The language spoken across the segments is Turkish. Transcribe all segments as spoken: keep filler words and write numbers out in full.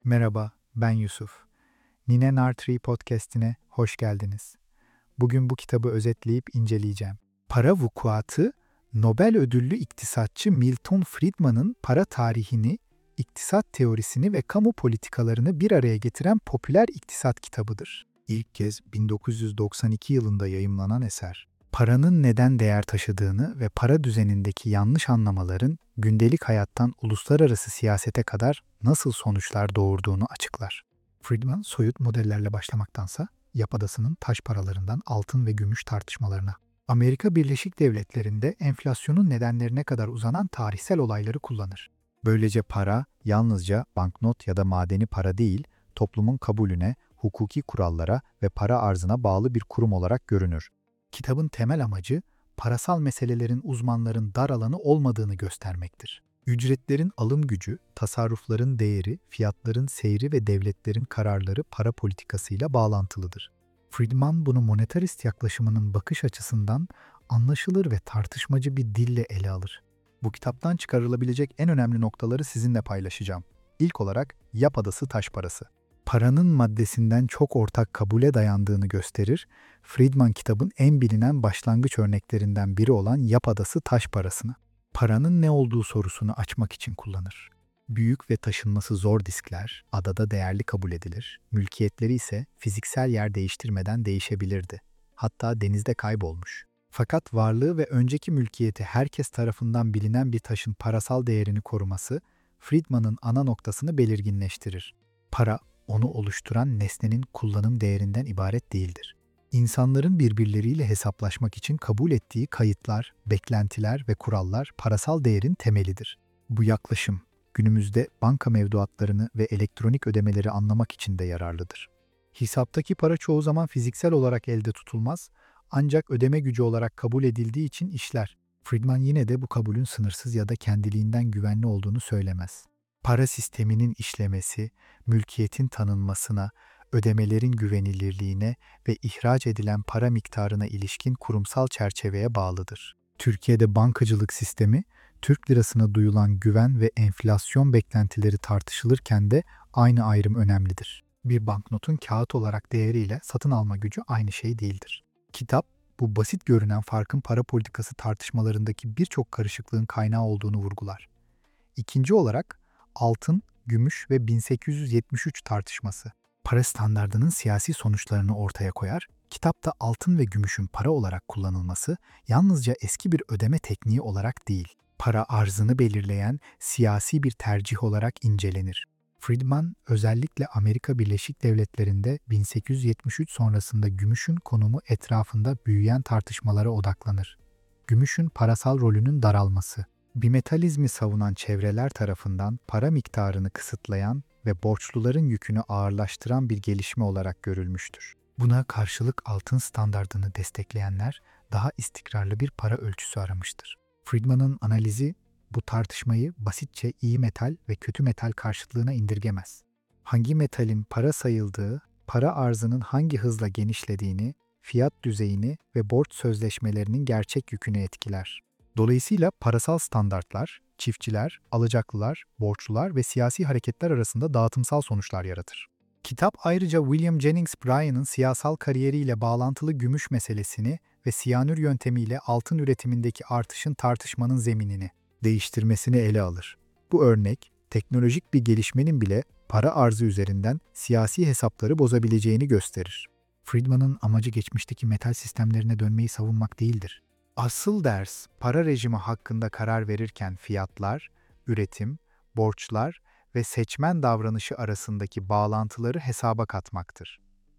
Merhaba, ben Yusuf. Nine Nartree podcast'ine hoş geldiniz. Bugün bu kitabı özetleyip inceleyeceğim. Para vukuatı, Nobel ödüllü iktisatçı Milton Friedman'ın para tarihini, iktisat teorisini ve kamu politikalarını bir araya getiren popüler iktisat kitabıdır. İlk kez bin dokuz yüz doksan iki yılında yayımlanan eser, paranın neden değer taşıdığını ve para düzenindeki yanlış anlamaların gündelik hayattan uluslararası siyasete kadar nasıl sonuçlar doğurduğunu açıklar. Friedman, soyut modellerle başlamaktansa, Yap Adası'nın taş paralarından altın ve gümüş tartışmalarına, Amerika Birleşik Devletleri'nde enflasyonun nedenlerine kadar uzanan tarihsel olayları kullanır. Böylece para yalnızca banknot ya da madeni para değil, toplumun kabulüne, hukuki kurallara ve para arzına bağlı bir kurum olarak görünür. Kitabın temel amacı, parasal meselelerin uzmanların dar alanı olmadığını göstermektir. Ücretlerin alım gücü, tasarrufların değeri, fiyatların seyri ve devletlerin kararları para politikasıyla bağlantılıdır. Friedman bunu monetarist yaklaşımının bakış açısından anlaşılır ve tartışmacı bir dille ele alır. Bu kitaptan çıkarılabilecek en önemli noktaları sizinle paylaşacağım. İlk olarak Yap Adası taş parası. Paranın maddesinden çok ortak kabule dayandığını gösterir, Friedman kitabın en bilinen başlangıç örneklerinden biri olan Yap Adası taş parasını, paranın ne olduğu sorusunu açmak için kullanır. Büyük ve taşınması zor diskler adada değerli kabul edilir, mülkiyetleri ise fiziksel yer değiştirmeden değişebilirdi. Hatta denizde kaybolmuş. Fakat varlığı ve önceki mülkiyeti herkes tarafından bilinen bir taşın parasal değerini koruması, Friedman'ın ana noktasını belirginleştirir. Para, onu oluşturan nesnenin kullanım değerinden ibaret değildir. İnsanların birbirleriyle hesaplaşmak için kabul ettiği kayıtlar, beklentiler ve kurallar parasal değerin temelidir. Bu yaklaşım, günümüzde banka mevduatlarını ve elektronik ödemeleri anlamak için de yararlıdır. Hesaptaki para çoğu zaman fiziksel olarak elde tutulmaz, ancak ödeme gücü olarak kabul edildiği için işler. Friedman yine de bu kabulün sınırsız ya da kendiliğinden güvenli olduğunu söylemez. Para sisteminin işlemesi, mülkiyetin tanınmasına, ödemelerin güvenilirliğine ve ihraç edilen para miktarına ilişkin kurumsal çerçeveye bağlıdır. Türkiye'de bankacılık sistemi, Türk lirasına duyulan güven ve enflasyon beklentileri tartışılırken de aynı ayrım önemlidir. Bir banknotun kağıt olarak değeriyle satın alma gücü aynı şey değildir. Kitap, bu basit görünen farkın para politikası tartışmalarındaki birçok karışıklığın kaynağı olduğunu vurgular. İkinci olarak, altın, gümüş ve bin sekiz yüz yetmiş üç tartışması. Para standardının siyasi sonuçlarını ortaya koyar, kitapta altın ve gümüşün para olarak kullanılması yalnızca eski bir ödeme tekniği olarak değil, para arzını belirleyen siyasi bir tercih olarak incelenir. Friedman özellikle Amerika Birleşik Devletleri'nde bin sekiz yüz yetmiş üç sonrasında gümüşün konumu etrafında büyüyen tartışmalara odaklanır. Gümüşün parasal rolünün daralması, bimetalizmi savunan çevreler tarafından para miktarını kısıtlayan ve borçluların yükünü ağırlaştıran bir gelişme olarak görülmüştür. Buna karşılık altın standardını destekleyenler daha istikrarlı bir para ölçüsü aramıştır. Friedman'ın analizi bu tartışmayı basitçe iyi metal ve kötü metal karşıtlığına indirgemez. Hangi metalin para sayıldığı, para arzının hangi hızla genişlediğini, fiyat düzeyini ve borç sözleşmelerinin gerçek yükünü etkiler. Dolayısıyla parasal standartlar, çiftçiler, alacaklılar, borçlular ve siyasi hareketler arasında dağıtımsal sonuçlar yaratır. Kitap ayrıca William Jennings Bryan'ın siyasal kariyeriyle bağlantılı gümüş meselesini ve siyanür yöntemiyle altın üretimindeki artışın tartışmanın zeminini değiştirmesini ele alır. Bu örnek, teknolojik bir gelişmenin bile para arzı üzerinden siyasi hesapları bozabileceğini gösterir. Friedman'ın amacı geçmişteki metal sistemlerine dönmeyi savunmak değildir. Asıl ders, para rejimi hakkında karar verirken fiyatlar, üretim, borçlar ve seçmen davranışı arasındaki bağlantıları hesaba katmaktır.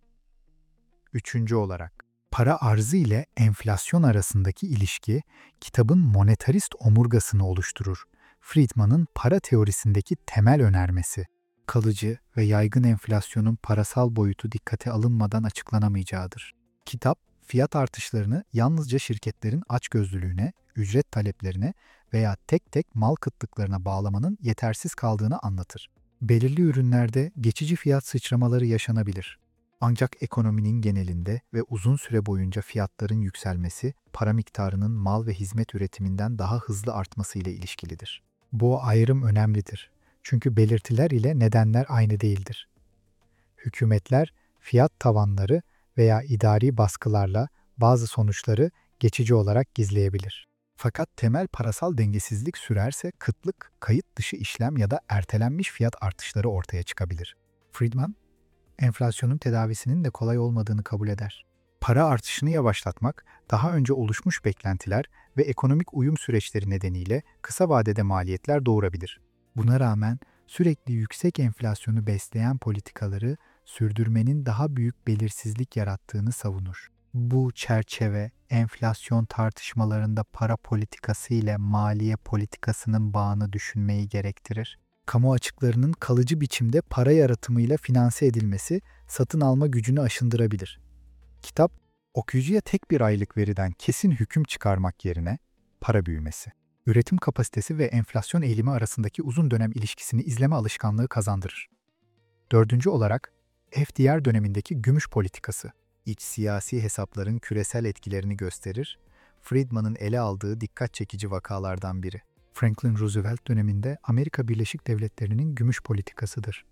Üçüncü olarak, para arzı ile enflasyon arasındaki ilişki, kitabın monetarist omurgasını oluşturur. Friedman'ın para teorisindeki temel önermesi, kalıcı ve yaygın enflasyonun parasal boyutu dikkate alınmadan açıklanamayacağıdır. Kitap, fiyat artışlarını yalnızca şirketlerin açgözlülüğüne, ücret taleplerine veya tek tek mal kıtlıklarına bağlamanın yetersiz kaldığını anlatır. Belirli ürünlerde geçici fiyat sıçramaları yaşanabilir. Ancak ekonominin genelinde ve uzun süre boyunca fiyatların yükselmesi, para miktarının mal ve hizmet üretiminden daha hızlı artması ile ilişkilidir. Bu ayrım önemlidir. Çünkü belirtiler ile nedenler aynı değildir. Hükümetler fiyat tavanları veya idari baskılarla bazı sonuçları geçici olarak gizleyebilir. Fakat temel parasal dengesizlik sürerse kıtlık, kayıt dışı işlem ya da ertelenmiş fiyat artışları ortaya çıkabilir. Friedman, enflasyonun tedavisinin de kolay olmadığını kabul eder. Para artışını yavaşlatmak, daha önce oluşmuş beklentiler ve ekonomik uyum süreçleri nedeniyle kısa vadede maliyetler doğurabilir. Buna rağmen sürekli yüksek enflasyonu besleyen politikaları sürdürmenin daha büyük belirsizlik yarattığını savunur. Bu çerçeve, enflasyon tartışmalarında para politikası ile maliye politikasının bağını düşünmeyi gerektirir. Kamu açıklarının kalıcı biçimde para yaratımıyla finanse edilmesi satın alma gücünü aşındırabilir. Kitap, okuyucuya tek bir aylık veriden kesin hüküm çıkarmak yerine para büyümesi, üretim kapasitesi ve enflasyon eğilimi arasındaki uzun dönem ilişkisini izleme alışkanlığı kazandırır. Dördüncü olarak, F D R dönemindeki gümüş politikası, iç siyasi hesapların küresel etkilerini gösterir, Friedman'ın ele aldığı dikkat çekici vakalardan biri. Franklin Roosevelt döneminde Amerika Birleşik Devletleri'nin gümüş politikasıdır.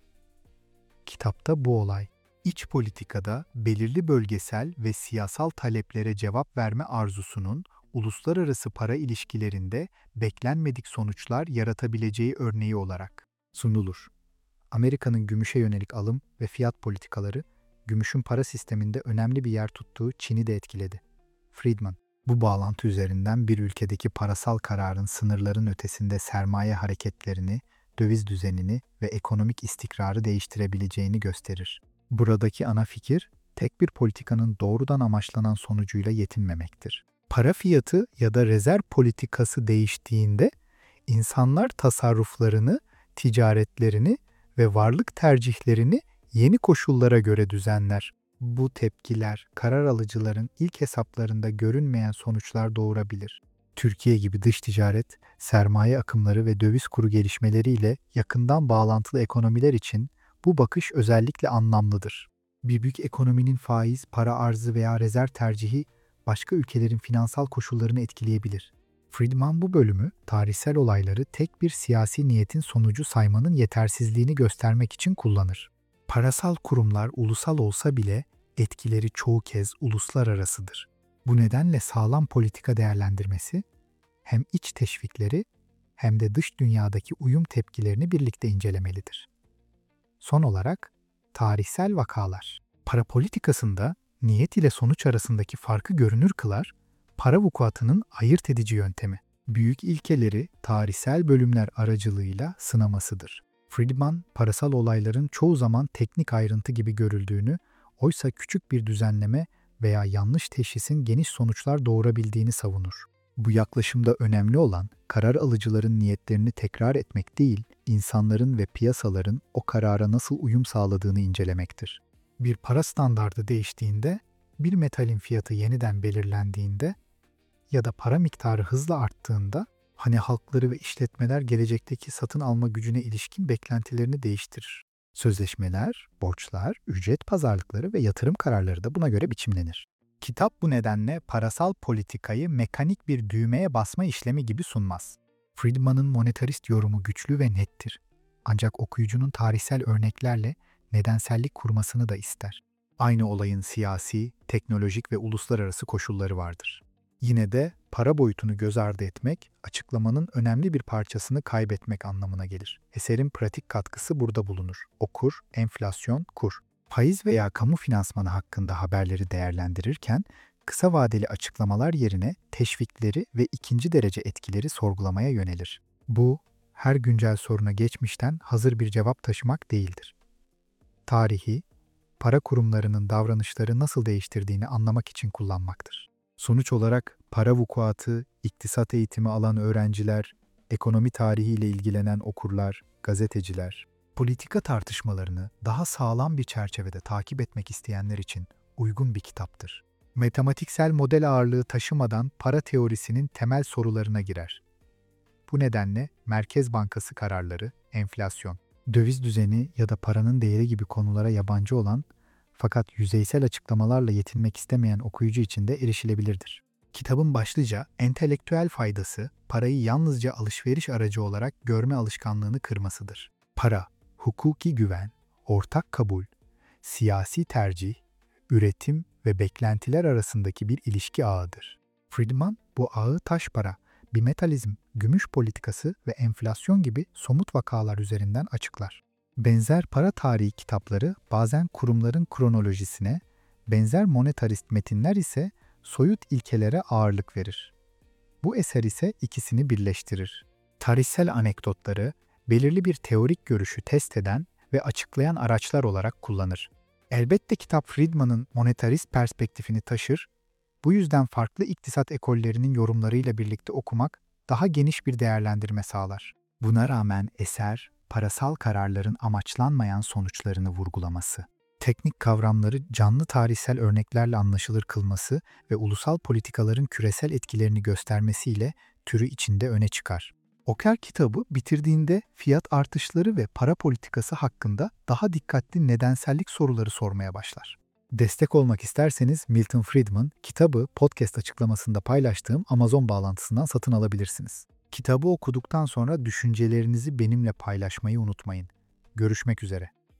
Kitapta bu olay, iç politikada belirli bölgesel ve siyasal taleplere cevap verme arzusunun uluslararası para ilişkilerinde beklenmedik sonuçlar yaratabileceği örneği olarak sunulur. Amerika'nın gümüşe yönelik alım ve fiyat politikaları, gümüşün para sisteminde önemli bir yer tuttuğu Çin'i de etkiledi. Friedman, bu bağlantı üzerinden bir ülkedeki parasal kararın sınırların ötesinde sermaye hareketlerini, döviz düzenini ve ekonomik istikrarı değiştirebileceğini gösterir. Buradaki ana fikir, tek bir politikanın doğrudan amaçlanan sonucuyla yetinmemektir. Para fiyatı ya da rezerv politikası değiştiğinde, insanlar tasarruflarını, ticaretlerini ve varlık tercihlerini yeni koşullara göre düzenler. Bu tepkiler, karar alıcıların ilk hesaplarında görünmeyen sonuçlar doğurabilir. Türkiye gibi dış ticaret, sermaye akımları ve döviz kuru gelişmeleriyle yakından bağlantılı ekonomiler için bu bakış özellikle anlamlıdır. Bir büyük ekonominin faiz, para arzı veya rezerv tercihi başka ülkelerin finansal koşullarını etkileyebilir. Friedman bu bölümü tarihsel olayları tek bir siyasi niyetin sonucu saymanın yetersizliğini göstermek için kullanır. Parasal kurumlar ulusal olsa bile etkileri çoğu kez uluslararasıdır. Bu nedenle sağlam politika değerlendirmesi hem iç teşvikleri hem de dış dünyadaki uyum tepkilerini birlikte incelemelidir. Son olarak tarihsel vakalar. Para politikasında niyet ile sonuç arasındaki farkı görünür kılar, para vukuatının ayırt edici yöntemi. Büyük ilkeleri tarihsel bölümler aracılığıyla sınamasıdır. Friedman, parasal olayların çoğu zaman teknik ayrıntı gibi görüldüğünü, oysa küçük bir düzenleme veya yanlış teşhisin geniş sonuçlar doğurabildiğini savunur. Bu yaklaşımda önemli olan, karar alıcıların niyetlerini tekrar etmek değil, insanların ve piyasaların o karara nasıl uyum sağladığını incelemektir. Bir para standardı değiştiğinde, bir metalin fiyatı yeniden belirlendiğinde ya da para miktarı hızla arttığında, hani halkları ve işletmeler gelecekteki satın alma gücüne ilişkin beklentilerini değiştirir. Sözleşmeler, borçlar, ücret pazarlıkları ve yatırım kararları da buna göre biçimlenir. Kitap bu nedenle parasal politikayı mekanik bir düğmeye basma işlemi gibi sunmaz. Friedman'ın monetarist yorumu güçlü ve nettir. Ancak okuyucunun tarihsel örneklerle nedensellik kurmasını da ister. Aynı olayın siyasi, teknolojik ve uluslararası koşulları vardır. Yine de para boyutunu göz ardı etmek, açıklamanın önemli bir parçasını kaybetmek anlamına gelir. Eserin pratik katkısı burada bulunur. Okur, enflasyon, kur. Faiz veya kamu finansmanı hakkında haberleri değerlendirirken, kısa vadeli açıklamalar yerine teşvikleri ve ikinci derece etkileri sorgulamaya yönelir. Bu, her güncel soruna geçmişten hazır bir cevap taşımak değildir. Tarihi, para kurumlarının davranışları nasıl değiştirdiğini anlamak için kullanmaktır. Sonuç olarak para vukuatı, iktisat eğitimi alan öğrenciler, ekonomi tarihiyle ilgilenen okurlar, gazeteciler, politika tartışmalarını daha sağlam bir çerçevede takip etmek isteyenler için uygun bir kitaptır. Matematiksel model ağırlığı taşımadan para teorisinin temel sorularına girer. Bu nedenle Merkez Bankası kararları, enflasyon, döviz düzeni ya da paranın değeri gibi konulara yabancı olan fakat yüzeysel açıklamalarla yetinmek istemeyen okuyucu için de erişilebilirdir. Kitabın başlıca entelektüel faydası, parayı yalnızca alışveriş aracı olarak görme alışkanlığını kırmasıdır. Para, hukuki güven, ortak kabul, siyasi tercih, üretim ve beklentiler arasındaki bir ilişki ağıdır. Friedman bu ağı taş para, bimetalizm, gümüş politikası ve enflasyon gibi somut vakalar üzerinden açıklar. Benzer para tarihi kitapları bazen kurumların kronolojisine, benzer monetarist metinler ise soyut ilkelere ağırlık verir. Bu eser ise ikisini birleştirir. Tarihsel anekdotları belirli bir teorik görüşü test eden ve açıklayan araçlar olarak kullanır. Elbette kitap Friedman'ın monetarist perspektifini taşır, bu yüzden farklı iktisat ekollerinin yorumlarıyla birlikte okumak daha geniş bir değerlendirme sağlar. Buna rağmen eser, parasal kararların amaçlanmayan sonuçlarını vurgulaması, teknik kavramları canlı tarihsel örneklerle anlaşılır kılması ve ulusal politikaların küresel etkilerini göstermesiyle türü içinde öne çıkar. Oker kitabı bitirdiğinde fiyat artışları ve para politikası hakkında daha dikkatli nedensellik soruları sormaya başlar. Destek olmak isterseniz Milton Friedman kitabı podcast açıklamasında paylaştığım Amazon bağlantısından satın alabilirsiniz. Kitabı okuduktan sonra düşüncelerinizi benimle paylaşmayı unutmayın. Görüşmek üzere.